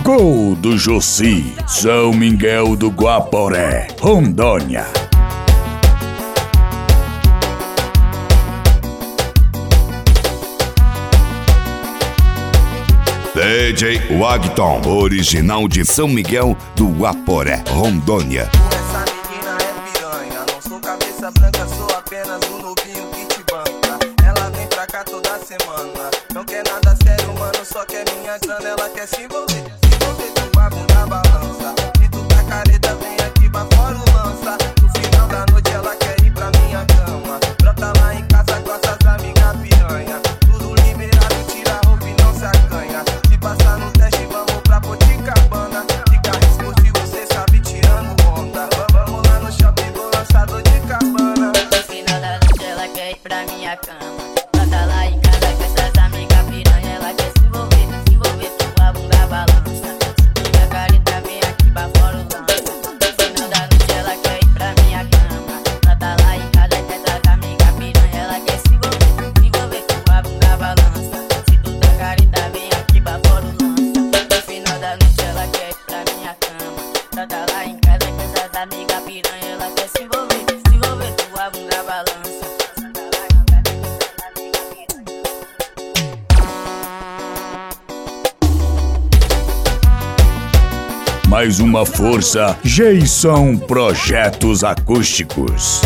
Gol do Jossi, São Miguel do Guaporé, Rondônia. DJ Wagton, original de São Miguel do Guaporé, Rondônia. Essa menina é piranha, não sou cabeça branca, sou apenas um novinho que te banca. Ela vem pra cá toda semana, não quer nada sério, mano, só quer minha grana. Ela quer se envolver com a bunda balança. Se tu tá careta, vem aqui pra fora o lança. No final da noite ela quer ir pra minha cama. Brota lá em casa com essas amigas piranha. Tudo liberado, tira a roupa e não se acanha. Se passar no teste, vamos pra Poticabana. De carro esportivo, cê sabe, tirando onda. Vamos lá no shopping, vou lançar de cabana. No final da noite ela quer ir pra minha cama. Brota lá em casa com essas amigas piranha. Ela quer se envolver com a bunda balança. Minha careta vem aqui pra fora o lança. No final da noite ela quer ir pra minha cama. Brota lá em casa com essas amigas piranha. Ela quer se envolver com a bunda balança. Se tu tá careta vem aqui pra fora o lança. No final da noite ela quer ir pra minha cama. Brota lá em casa com essas amigas piranha. Ela quer se envolver com a bunda balança. Mais uma força, Jason Projetos Acústicos.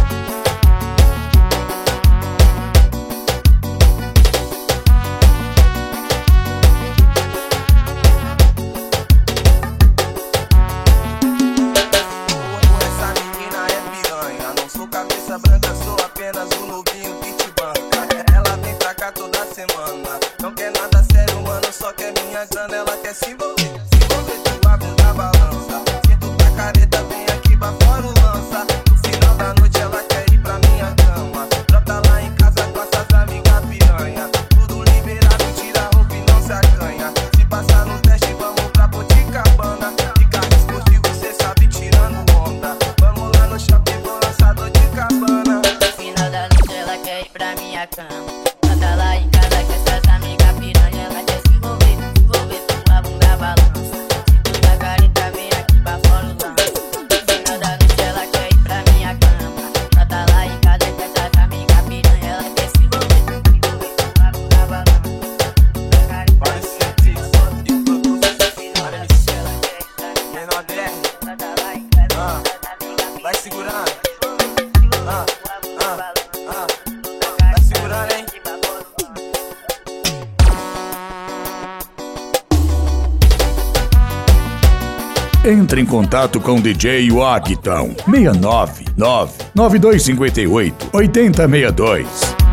Essa menina é piranha, não sou cabeça branca, sou apenas um novinho que te banca. Ela vem pra cá toda semana, não quer nada sério, mano, só quer minha grana. Ela quer se envolver com a bunda balança. Se tu tá careta, vem aqui pra fora o lança. No final da noite ela quer ir pra minha cama. Brota lá em casa com essas amigas piranha. Tudo liberado, tira a roupa e não se acanha. Se passar no teste, vamos pra Poticabana. De carro esportivo, cê sabe, tirando onda. Vamos lá no shopping, vou lançar de cabana. No final da noite ela quer ir pra minha cama. Brota lá em casa com essas amigas piranha. Ela quer se envolver com a bunda balança. Se tu tá careta vem aqui pra fora o lança. No final da noite ela quer ir pra minha cama. Brota lá em casa com essas amigas piranha. Ela quer se envolver com a bunda balança. Parece que e produtos, olha isso. Menor DR, Brota lá em casa com essas amigas piranha. vai segurando. Vai segurando, hein? Entre em contato com o DJ Wagton, 699 9258 8062.